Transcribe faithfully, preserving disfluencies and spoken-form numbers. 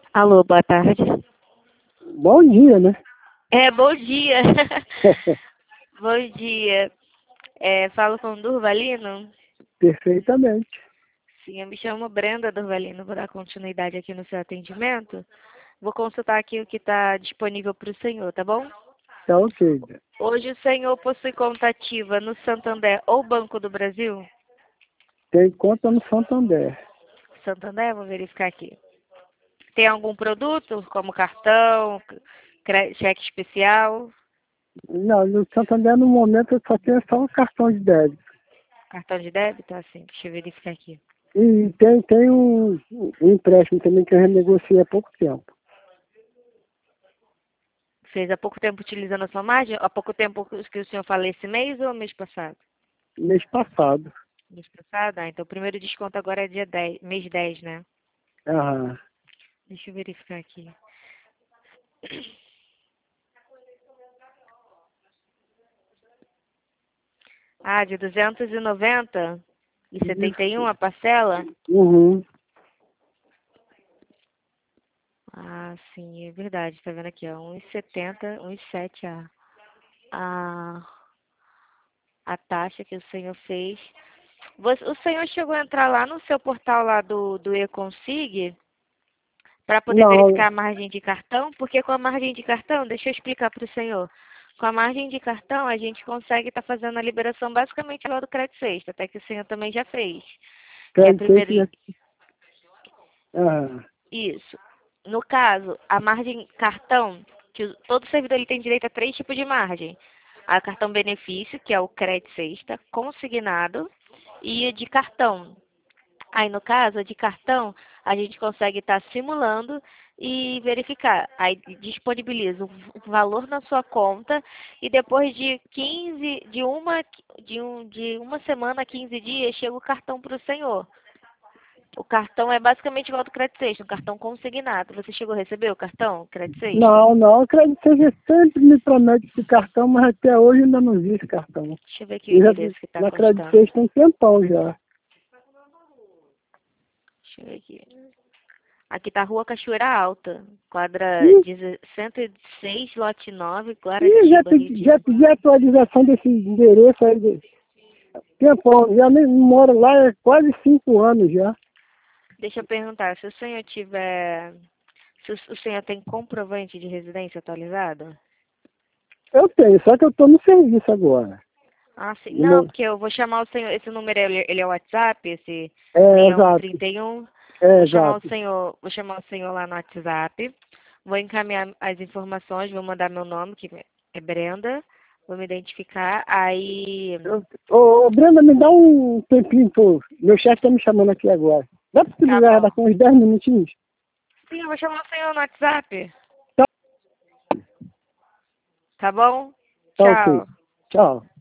Alô, boa tarde. Bom dia, né? É, bom dia. Bom dia. É, falo com o Durvalino? Perfeitamente. Sim, eu me chamo Brenda Durvalino. Vou dar continuidade aqui no seu atendimento. Vou consultar aqui o que está disponível para o senhor, tá bom? Tá ok. Hoje o senhor possui conta ativa no Santander ou Banco do Brasil? Tem conta no Santander. Santander, vou verificar aqui. Tem algum produto, como cartão, cre- cheque especial, Não, no Santander no momento eu só tenho só um cartão de débito. cartão de débito? Assim, deixa eu verificar aqui. E tem, tem um, um empréstimo também que eu renegociei há pouco tempo. Fez há pouco tempo utilizando a sua margem? Há pouco tempo que o senhor falou esse mês ou mês passado? Mês passado. Mês passado? Ah, então o primeiro desconto agora é dia dez, mês dez, né? Aham. Deixa eu verificar aqui. Ah, de duzentos e noventa e setenta e um Isso. a parcela? Uhum. Ah, sim, é verdade. Tá vendo aqui, ó. um e setenta, um e sete a, a, a taxa que o senhor fez. Você- o senhor chegou a entrar lá no seu portal lá do, do eConsig para poder Não, verificar a margem de cartão? Porque com a margem de cartão, deixa eu explicar para o senhor. Com a margem de cartão, a gente consegue estar fazendo a liberação basicamente igual do crédito sexta, até que o senhor também já fez. Que é quero dizer primeiro que já... Aham. isso. No caso, a margem cartão, que o- todo servidor ele tem direito a três tipos de margem. A cartão benefício, que é o crédito sexta, consignado e a de cartão. Aí, no caso, a de cartão, a gente consegue estar simulando e verificar. Aí disponibiliza o valor na sua conta e depois de quinze, de uma, de um, de uma semana a quinze dias, chega o cartão para o senhor. O cartão é basicamente igual ao do crédito sexta, um cartão consignado. Você chegou a receber o cartão crédito sexta? Não, não, eu acredito que você sempre me promete esse cartão, mas até hoje ainda não vi esse cartão. Deixa eu ver aqui o Eu já endereço que está não acredito que constando. vocês têm um tempão já. Deixa eu ver aqui. Aqui tá Rua Cachoeira Alta, quadra Ih, cento e seis, lote nove, ih, já Guaratiba, Rio pedi, de já Janeiro. pedi a atualização desse endereço aí. De tempão, já nem moro lá há quase cinco anos já. Deixa eu perguntar, se o senhor tiver... Se o o senhor tem comprovante de residência atualizado? Eu tenho, só que eu estou no serviço agora. Ah, sim. No Não, meu- porque eu vou chamar o senhor... Esse número, ele, ele é o WhatsApp, esse É, exato, seis um três um. é, Vou chamar o exato. senhor, vou chamar o senhor lá no WhatsApp. Vou encaminhar as informações, vou mandar meu nome, que é Brenda. Vou me identificar. Aí... Eu- Ô, ô, Brenda, me dá um tempinho, pô. Meu chefe está me chamando aqui agora. Dá para te Tá ligar bom. daqui uns dez minutinhos? Sim, eu vou chamar o senhor no WhatsApp. Tá, Tá bom? tá ok. Tchau. Tchau.